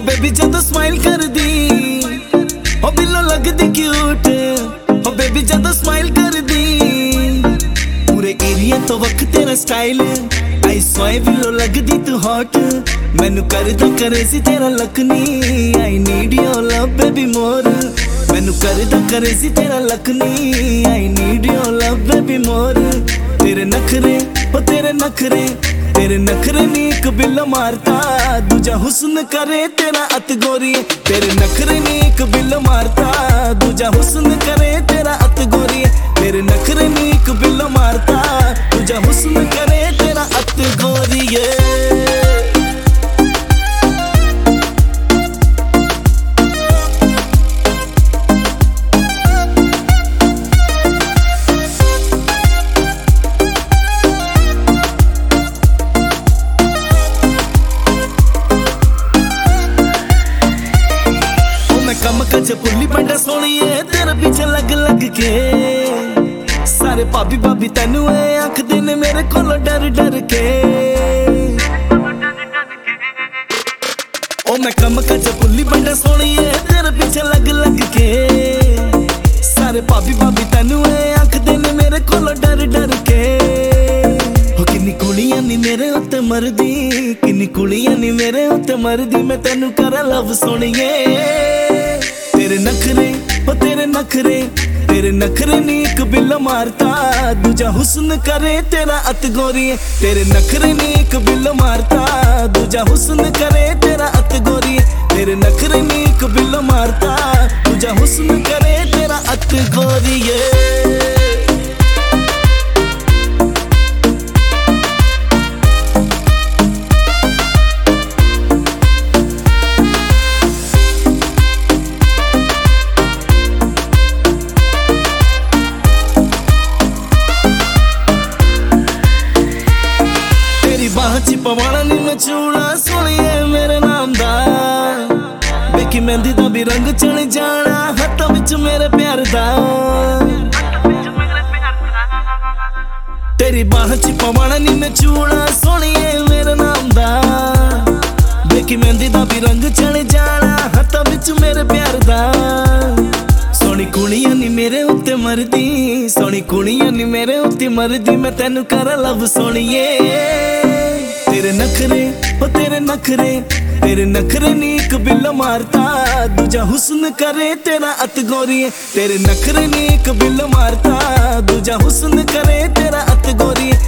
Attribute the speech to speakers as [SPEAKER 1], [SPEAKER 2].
[SPEAKER 1] Baby जदों smile कर दी ओ बिल्लो लगदी क्यूट। ओ बेबी जदों स्माइल कर दी पूरे एरिया तो वक्त तेरा स्टाइल। आई स्वाई बिल्लो लगदी तू हॉट। मैनू करदा करे सी तेरा लकनी। I need your love baby more. मैनू करदा करे सी तेरा लकनी। I need your love baby more. तेरे नखरे ओ तेरे नखरे तेरे नखरे नी एक बिल्लो मारता दूजा हुस्न करे तेरा अत गोरी। तेरे नखरे नी एक बिल्लो मारता दूजा हुस्न करे तेरा अत गोरी। तेरे नखरे नी एक बिल्लो मारता दूजा हुस्न करे तेरा अत गोरी। कम कच पुली बंडा सोनिए तेरे पीछे लग लग के सारे भाभी भाभी तेनू आखदे ने मेरे कोलों डर डर के। ओ मैं कम कच पुली बंडा सोनिए तेरे पीछे लग लग के सारे भाभी भाभी तेनू आखदे ने मेरे कोलों डर डर के। ओ किन्नी कुड़ियां नी मेरे उत्ते मरदी किन्नी कुड़ियां नी मेरे उत्ते मरदी। मैं तेनू करा लव सोनिए। तेरे नखरे ओ तेरे नखरे तेरे नखरे नी एक बिल्लो मारता दूजा हुस्न करे तेरा अत गोरी। तेरे नखरे नी एक बिल्लो मारता दूजा हुस्न करे तेरा अत गोरी। तेरे नखरे नी एक बिल्लो मारता दूजा हुस्न करे तेरा अत गोरी। बाह च पवाना नी मैं चूड़ा सोनिए मेरे नाम दा। बेकी मेहंदी दा भी रंग चढ़ जाना हत्थां विच मेरे प्यार दा। तेरी बाह च पवाना नी मैं चूड़ा सोनिए मेरे नाम दा। बेकी मेहंदी दा भी रंग चढ़ जाना हत्थां विच मेरे प्यार दा। सोनी कुड़ियां नी मेरे उत्ते मरदी सोनी कुड़ियां नी मेरे उत्ते मरदी। मैं तेनू करा लव सोनिए। तेरे नखरे ओ तेरे नखरे तेरे नखरे नी एक बिल्लो मारता दूजा हुस्न करे तेरा अत गोरी। तेरे नखरे नी एक बिल्लो मारता दूजा हुस्न करे तेरा अत गोरी।